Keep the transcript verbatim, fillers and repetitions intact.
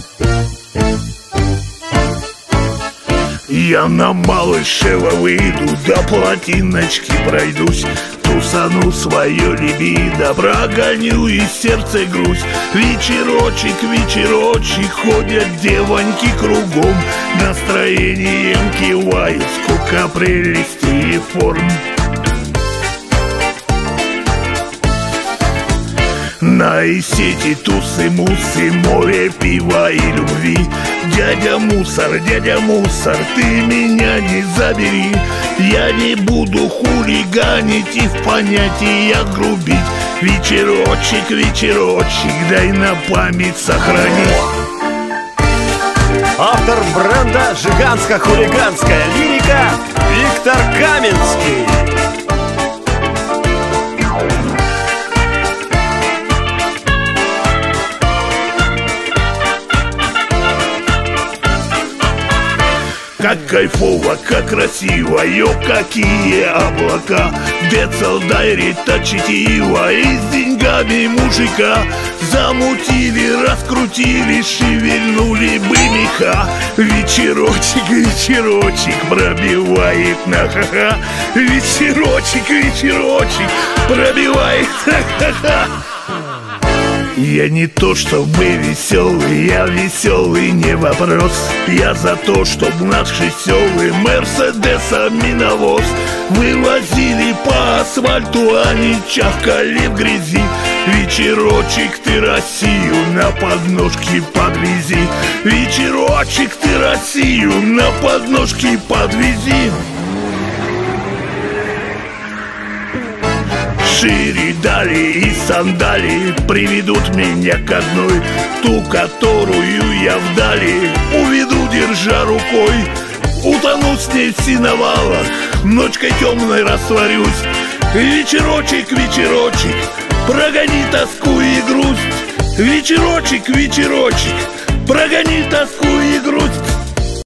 Я на Малышева выйду, до плотиночки пройдусь, тусану свое либидо, прогоню из сердца грусть. Вечерочек, вечерочек, ходят девоньки кругом, настроением кивают, сколько прелестей и форм. На сети тусы-мусы, море пива и любви. Дядя мусор, дядя мусор, ты меня не забери. Я не буду хулиганить и в понятиях грубить. Вечерочек, вечерочек, дай на память сохранить. Автор бренда «Жиганско-хулиганская лирика» Виктор Каменский. Как кайфово, как красиво, ё, какие облака. Децл дайри-то чтиво, и с деньгами мужика. Замутили, раскрутили, шевельнули бы меха. Вечерочек, вечерочек, пробивает на ха-ха. Вечерочек, вечерочек, пробивает ха-ха-ха. Я не то чтобы веселый, я веселый, не вопрос. Я за то, чтоб наши селы мерседесами навоз вывозили по асфальту, а не чавкали в грязи. Вечерочек, ты Россию на подножке подвези. Вечерочек, ты Россию на подножке подвези. Шире дали и сандали приведут меня к одной, ту, которую я вдали уведу, держа рукой. Утону с ней в синовалах, ночкой темной растворюсь. Вечерочек, вечерочек, прогони тоску и грусть. Вечерочек, вечерочек, прогони тоску и грусть.